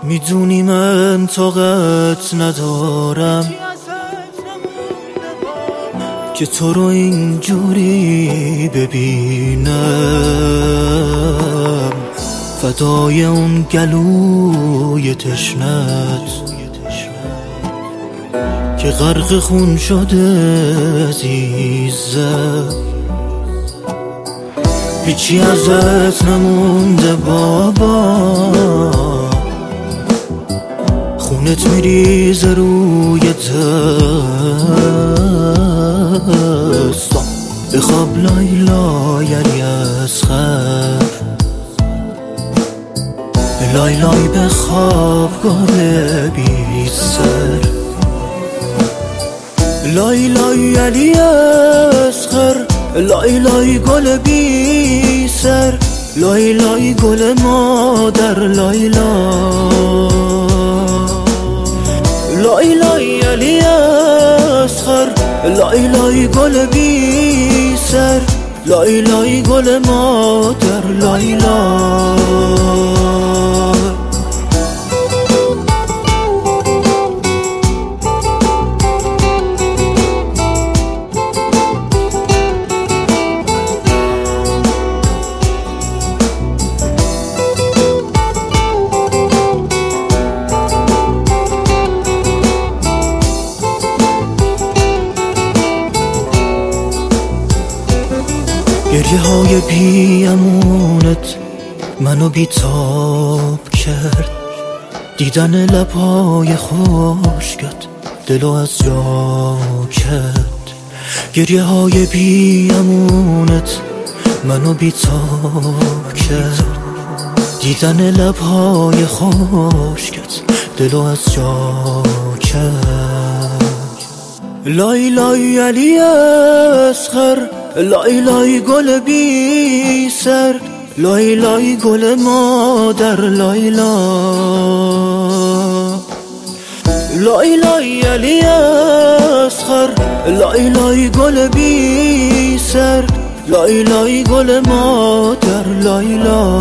میدونی من طاقت ندارم که تو رو اینجوری ببینم، فدای اون گلوی تشنت که غرق خون شده عزیزم. هیچی ازت نمونده بابا، خونت میریزه روی دستان. بخواب لای علی اصغر، لای بخواب گل بی سر. لای علی اصغر، لای گل بی سر. لای گل مادر، لای علی اصغر، لای گل بی سر. لای گل مادر، لای گریه های بی امونت منو بیتاب کرد، دیدن لبهای خشکت دلو از جا کرد. گریه های بی امونت منو بیتاب کرد، دیدن لبهای خشکت دلو از جا کرد. لای علی اصغر، لای گل بی سر. لای گل مادر، لای علی اصغر، لای گل بی سر. لای گل مادر، لای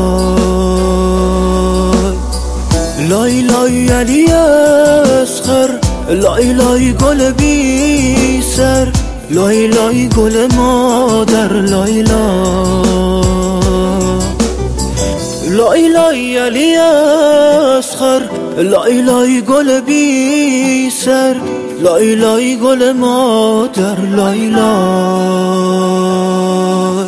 علی اصغر، لای گل بی سر. لای گل مادر، لای علی اصغر، لای گل بی سر. لای گل مادر، لای